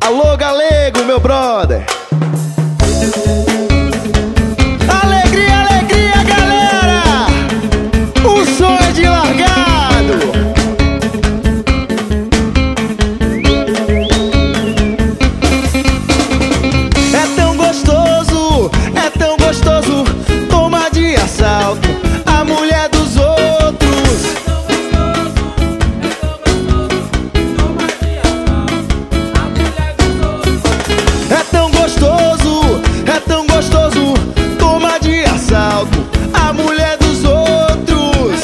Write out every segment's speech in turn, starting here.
Alô, galego, meu brother. Alegria, alegria, galera. O som é de largado. É tão gostoso, toma de assalto a mulher dos outros. É tão gostoso, toma de assalto a mulher dos outros.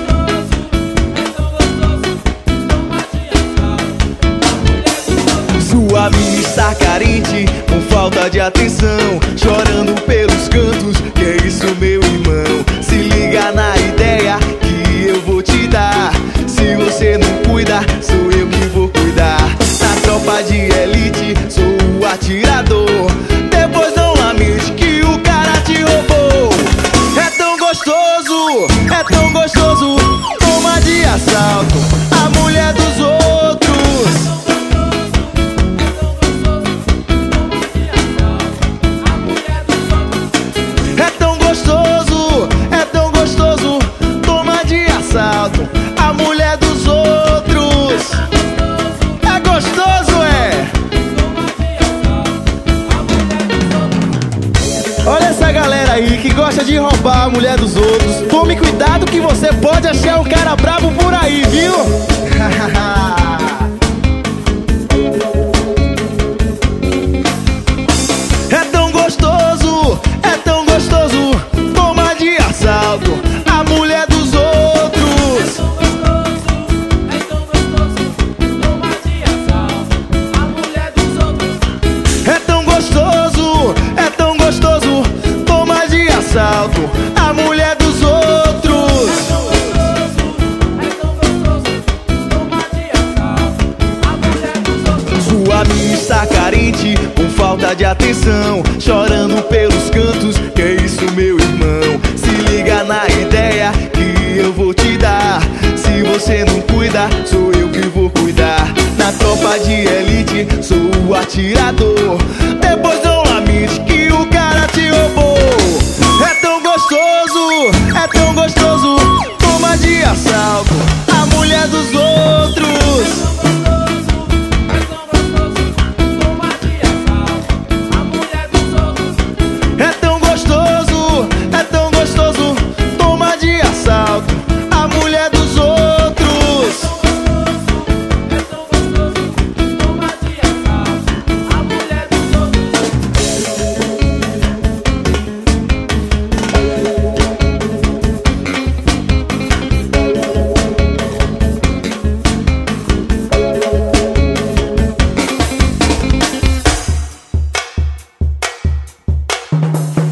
Sua mina está carente, com falta de atenção, chorando pelos cantos. Que é isso, meu irmão? Se liga na ideia que eu vou te dar. Se você não cuida, sou eu que vou cuidar. Na tropa de elite, sou o atirador. Depois não lamente que o cara te roubou. É tão gostoso, toma de assalto a mulher dos outros. É tão gostoso, toma de assalto a mulher dos outros. É gostoso, é? Olha essa galera aí que gosta de roubar a mulher dos outros. Tome cuidado que você pode achar um cara brabo por aí, viu? É tão gostoso, toma de assalto a mulher dos outros. É tão gostoso, toma de assalto a mulher dos outros. Sua mina está carente, com falta de atenção, chorando pelos cantos. Que é isso, meu irmão? Se liga na ideia que eu vou te dar. Se você não cuida, sou eu que vou cuidar. Na tropa de elite, sou o atirador.